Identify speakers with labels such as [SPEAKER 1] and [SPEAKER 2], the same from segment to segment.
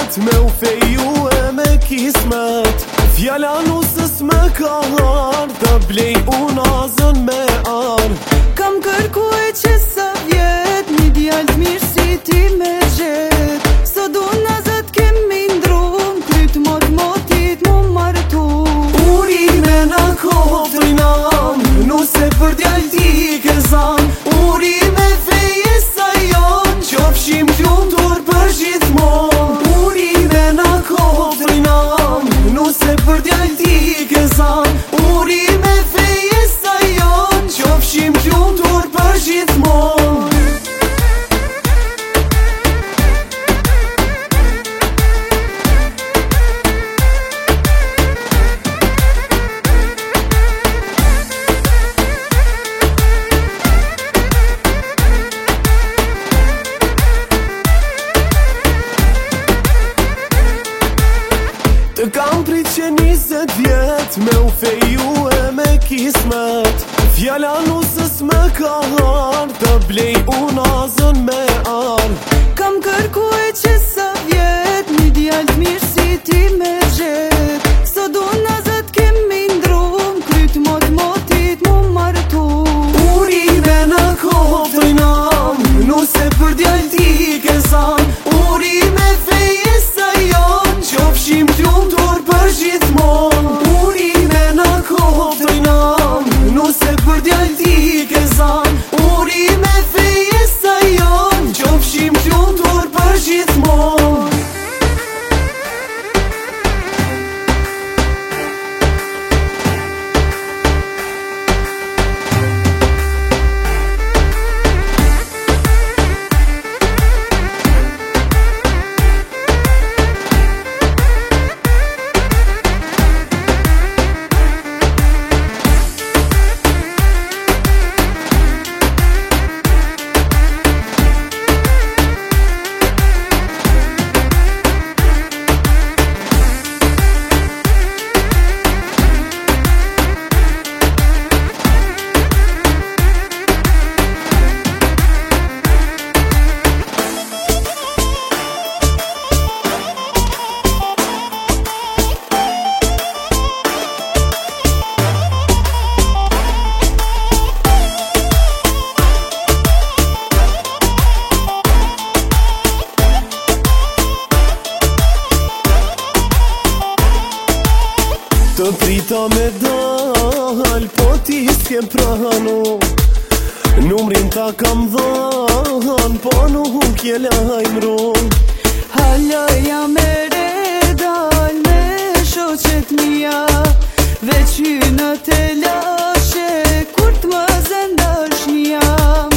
[SPEAKER 1] vjet me u feju e me kismet. Fjalla nusës me ka har, të blej unazën me ar.
[SPEAKER 2] Kam kërkuj që sa vjet, një djallë mirë si ti me gjet. Së du nazët kemi ndrum, kryt motit mu martu.
[SPEAKER 1] Urime në kofrinam, nuse për djallë ti ke zan. Urime feje sa jon, qofshim t'lumtur për gjithmon. Urime në kofrinam, nuse për djallë ti ke zan. Urime feje sa jon, qofshim t'lumtur për gjithmon. Të kam prit që 20 vjet, me u feju e me kismet. Fjalla nusës me ka har, të blej unazën me ar.
[SPEAKER 2] Kam kërkuj që sa vjet, një djallë mirë si ti me gjet. Së du nazët kemi ndrum, kryt motit mu martu.
[SPEAKER 1] Urime në kofrinam, nuse për djallë ti ke zan. Urime feje sa jon, qofshim t'lumtur për gjithmon. Urime në kofrinam, nuse për djallë ti ke zan. Urime feje sa jon, qofshim t'lumtur për gjithmon. Të prita me dal, po ti s'ke pranu. Numrin ta kam dhan, po nuk je lajmru.
[SPEAKER 2] Halaja me redal me shoqet mija, veç hynë të lashe, kur t'më zëndash një.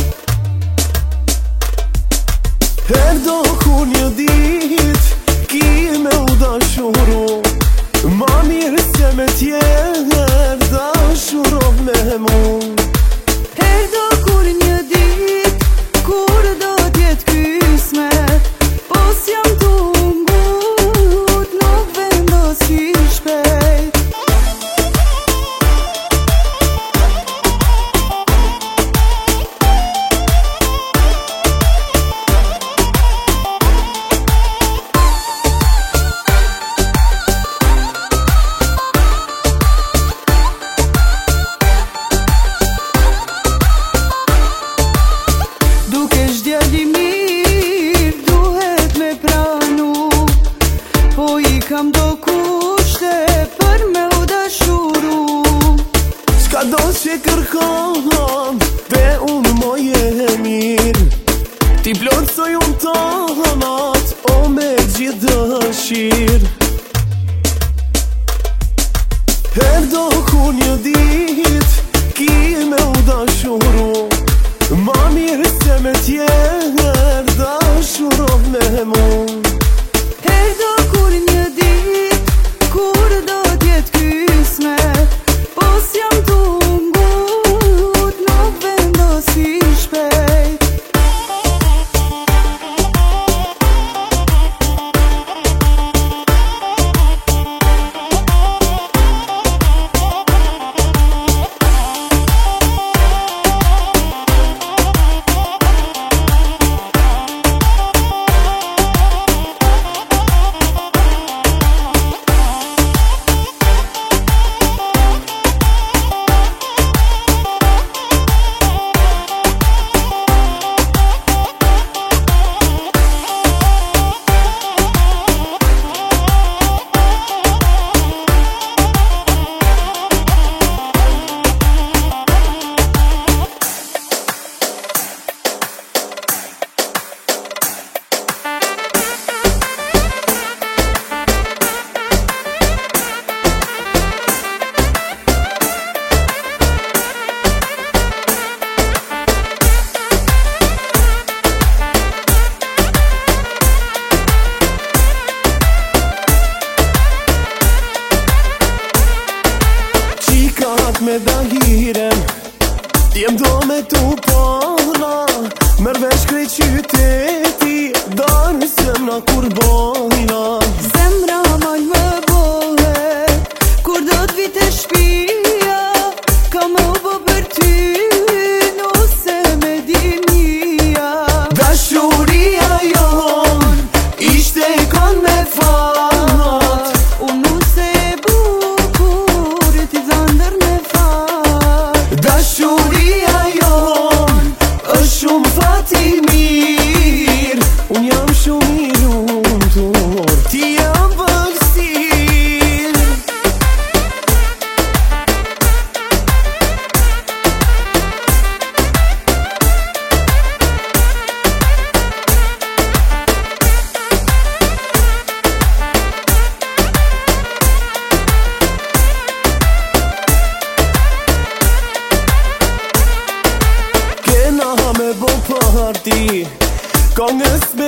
[SPEAKER 1] Herdo ku një dit, ki me u dashuru. Ma mirë se me tjerë, dashuro me mu.
[SPEAKER 2] Herdo kur një dit, kur do t'jet kismet, po s'jam tungut, nuk vendosi shpejt. Kam do kushte për me u dashuru.
[SPEAKER 1] S'ka do që kërkon, dhe unë moje e mirë. Ti plotësoj unë tonat, o me gjithë dëshirë. Herdo ku një dit, ki me u dashuru. Ma mirë se me tjerë, dashuro me mu.
[SPEAKER 2] Herdo kur një dit, kur do t'jet kismet, po s'jam tungut, nuk vendosi shpejt.
[SPEAKER 1] me dahirem Jem do me tu pana Mërvesh krej qyteti Darë zemra kur bojna
[SPEAKER 2] Zemra mal më bohet Kur do t'vite shpia Ka më bë për ty Nuse me dimnia
[SPEAKER 1] Dashuria jon Ishte kon me fat
[SPEAKER 2] Unë nuse e bukur Ti zandër me fat
[SPEAKER 1] Dashuria jon është shumë fat i mirë Unë jam shumë i lumtur Ti jam vëllësirë Kena me bo parti Kongës